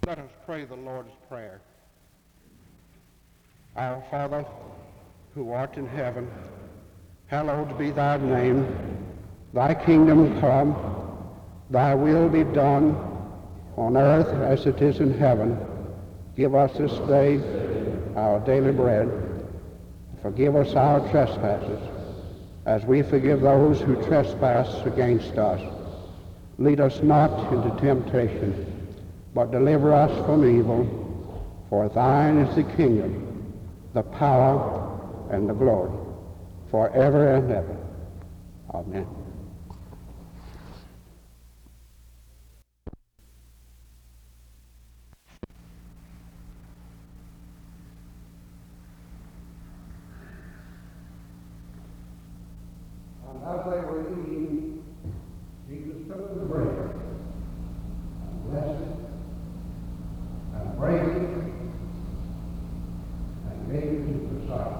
Let us pray the Lord's Prayer. Our Father, who art in heaven, hallowed be thy name. Thy kingdom come, thy will be done on earth as it is in heaven. Give us this day our daily bread. Forgive us our trespasses, as we forgive those who trespass against us. Lead us not into temptation, but deliver us from evil. For thine is the kingdom, the power, and the glory, forever and ever. Amen. And as they were eating, Jesus took the bread, and blessed it, and brake it, and gave it to the disciples.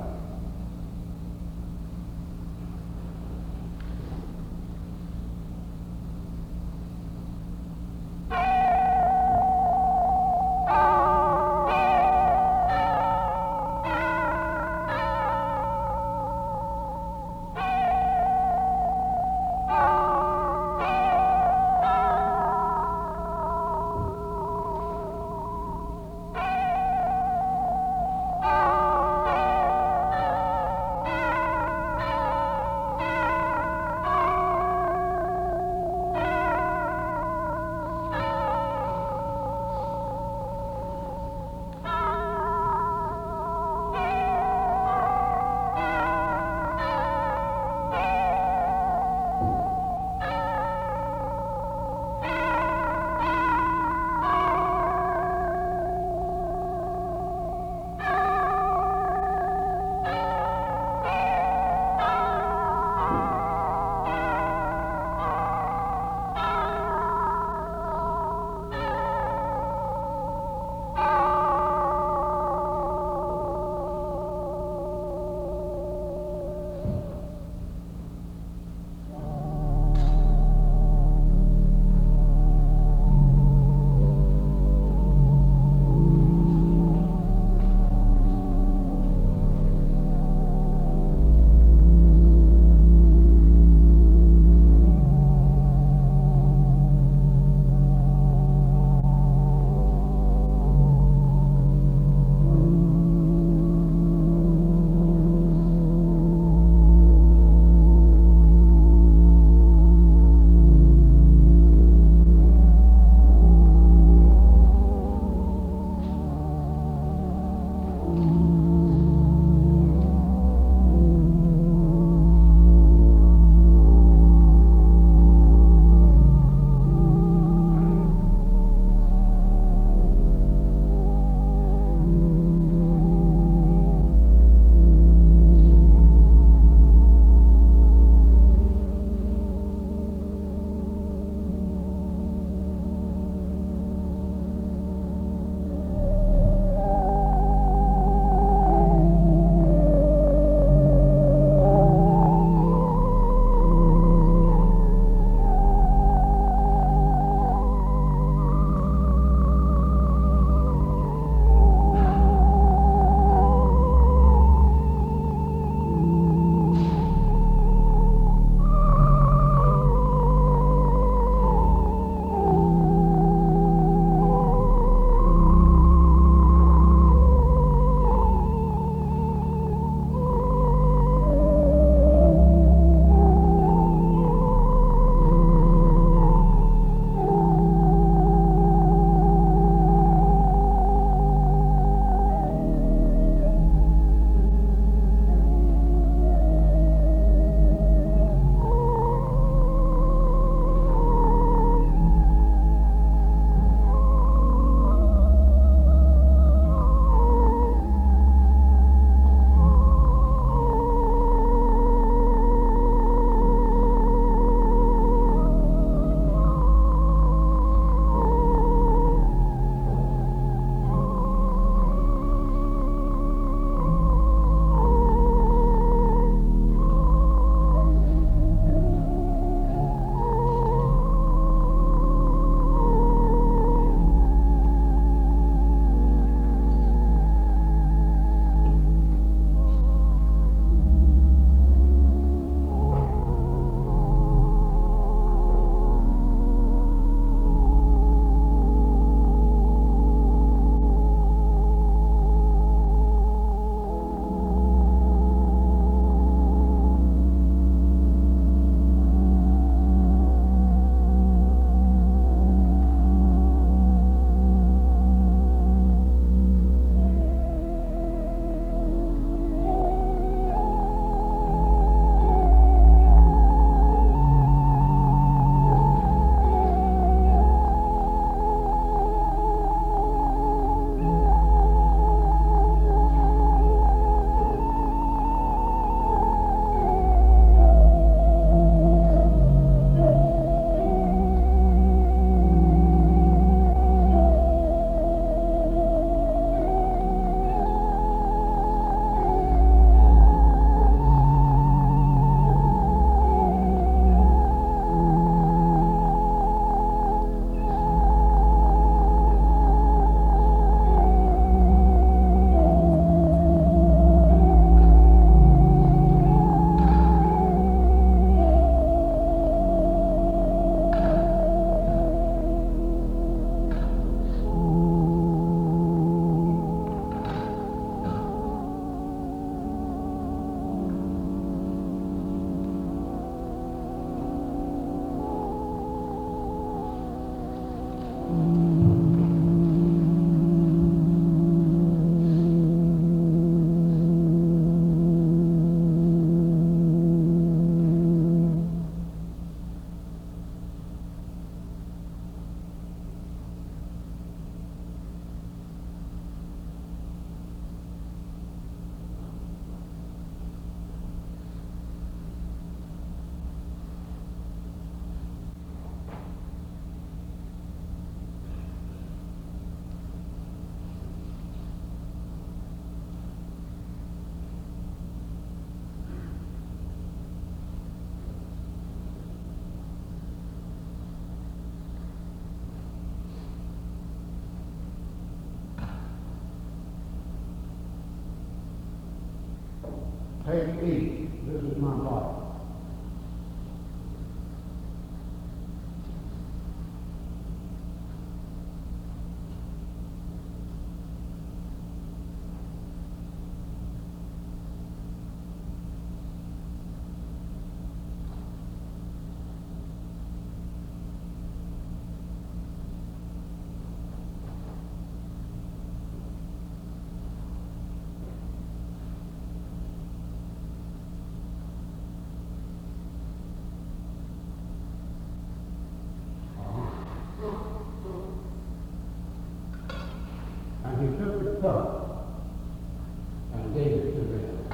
take, eat. This is my body. And he took the cup and gave it to them.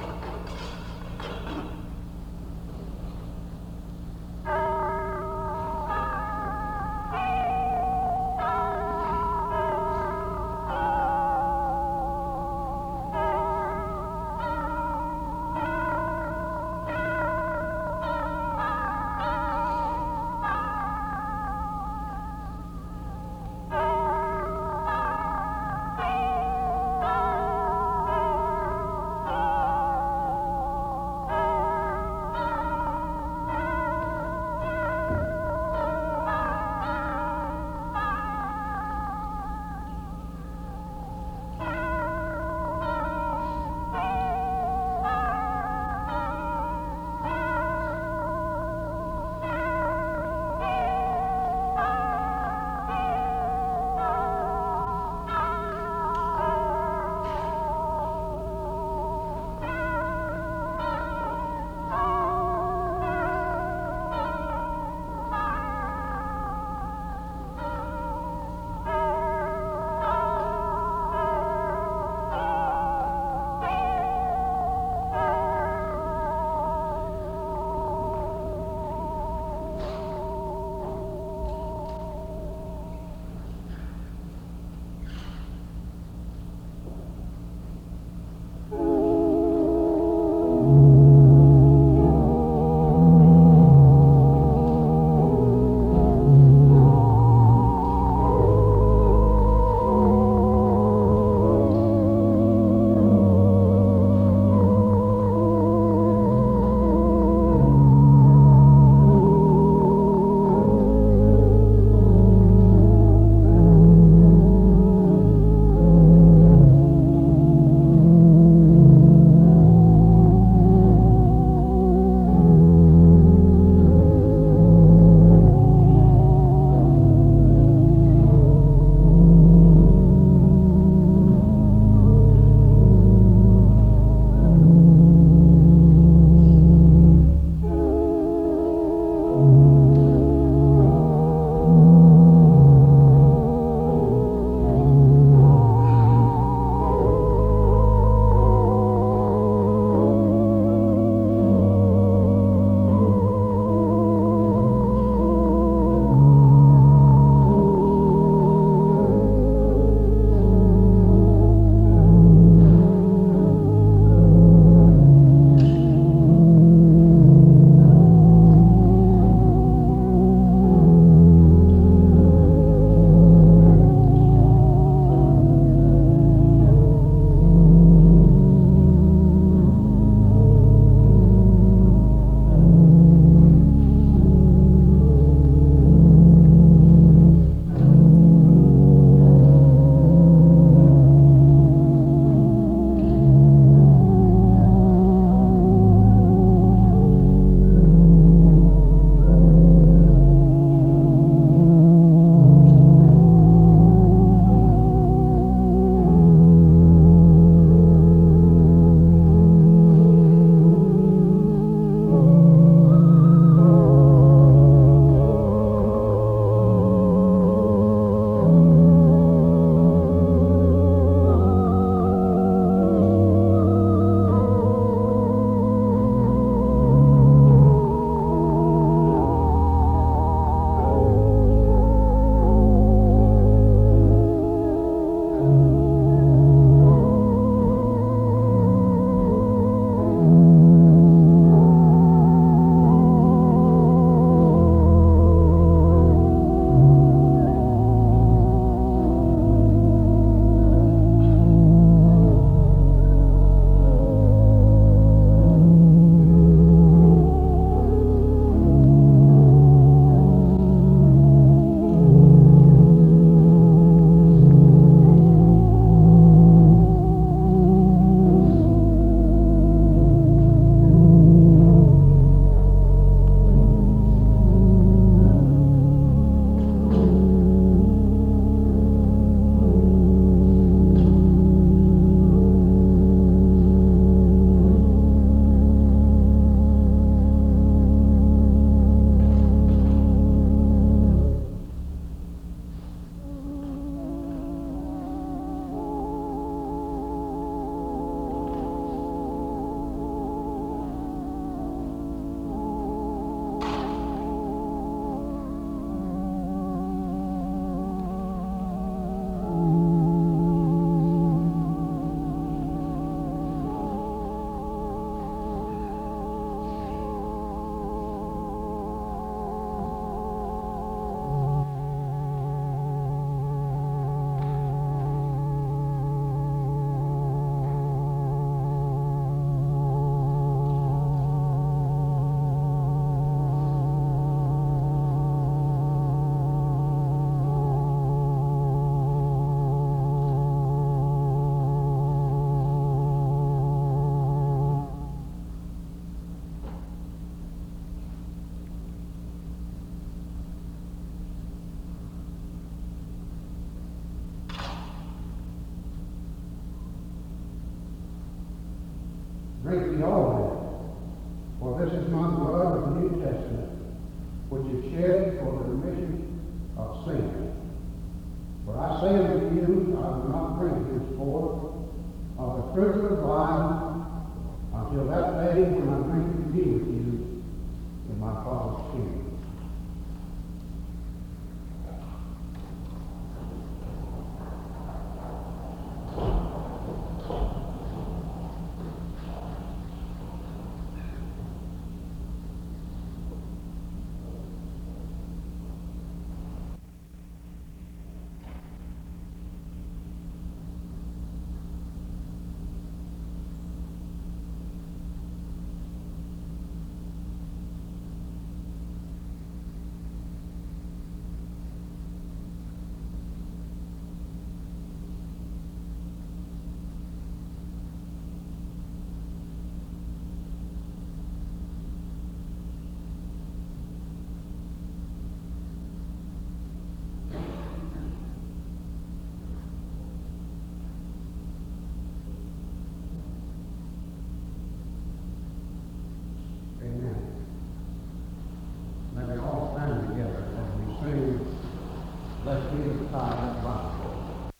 drink ye all of it. For this is my blood of the New Testament, which is shed for the remission of sin. For I say unto you, I will not drink henceforth of the fruit of the vine until that day when I drink it new with you in my Father's kingdom.